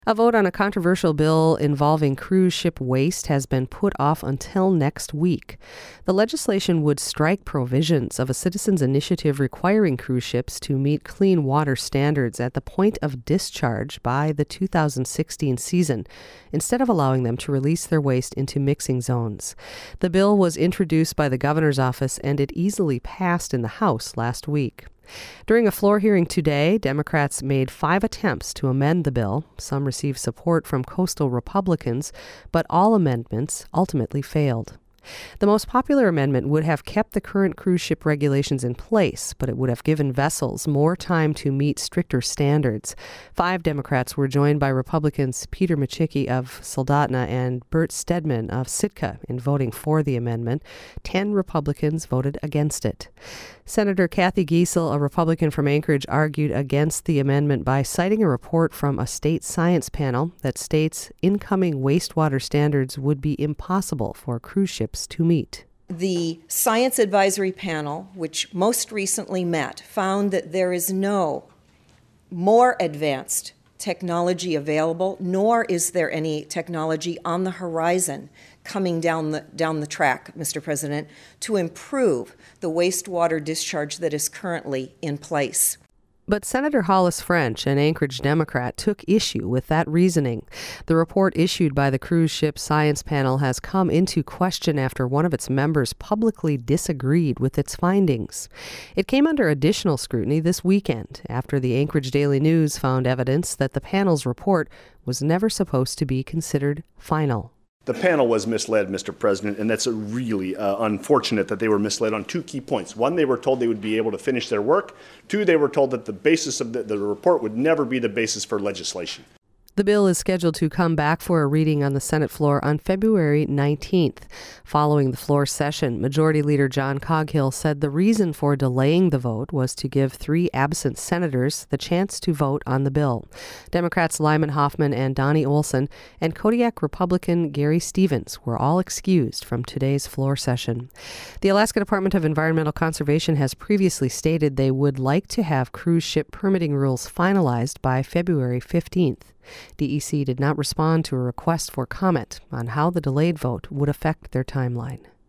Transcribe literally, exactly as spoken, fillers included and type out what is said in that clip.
A vote on a controversial bill involving cruise ship waste has been put off until next week. The legislation would strike provisions of a citizens' initiative requiring cruise ships to meet clean water standards at the point of discharge by the two thousand sixteen season, instead of allowing them to release their waste into mixing zones. The bill was introduced by the governor's office, and it easily passed in the House last week. During a floor hearing today, Democrats made five attempts to amend the bill. Some received support from coastal Republicans, but all amendments ultimately failed. The most popular amendment would have kept the current cruise ship regulations in place, but it would have given vessels more time to meet stricter standards. Five Democrats were joined by Republicans Peter Micciche of Soldotna and Bert Stedman of Sitka in voting for the amendment. Ten Republicans voted against it. Senator Kathy Giessel, a Republican from Anchorage, argued against the amendment by citing a report from a state science panel that states incoming wastewater standards would be impossible for cruise ships to meet. The Science Advisory Panel, which most recently met, found that there is no more advanced technology available, nor is there any technology on the horizon coming down the down the track, Mister President, to improve the wastewater discharge that is currently in place. But Senator Hollis French, an Anchorage Democrat, took issue with that reasoning. The report issued by the Cruise Ship Science Panel has come into question after one of its members publicly disagreed with its findings. It came under additional scrutiny this weekend after the Anchorage Daily News found evidence that the panel's report was never supposed to be considered final. The panel was misled, Mister President, and that's really uh, unfortunate that they were misled on two key points. One, they were told they would be able to finish their work. Two, they were told that the basis of the, the report would never be the basis for legislation. The bill is scheduled to come back for a reading on the Senate floor on February nineteenth. Following the floor session, Majority Leader John Coghill said the reason for delaying the vote was to give three absent senators the chance to vote on the bill. Democrats Lyman Hoffman and Donnie Olson and Kodiak Republican Gary Stevens were all excused from today's floor session. The Alaska Department of Environmental Conservation has previously stated they would like to have cruise ship permitting rules finalized by February fifteenth. D E C did not respond to a request for comment on how the delayed vote would affect their timeline.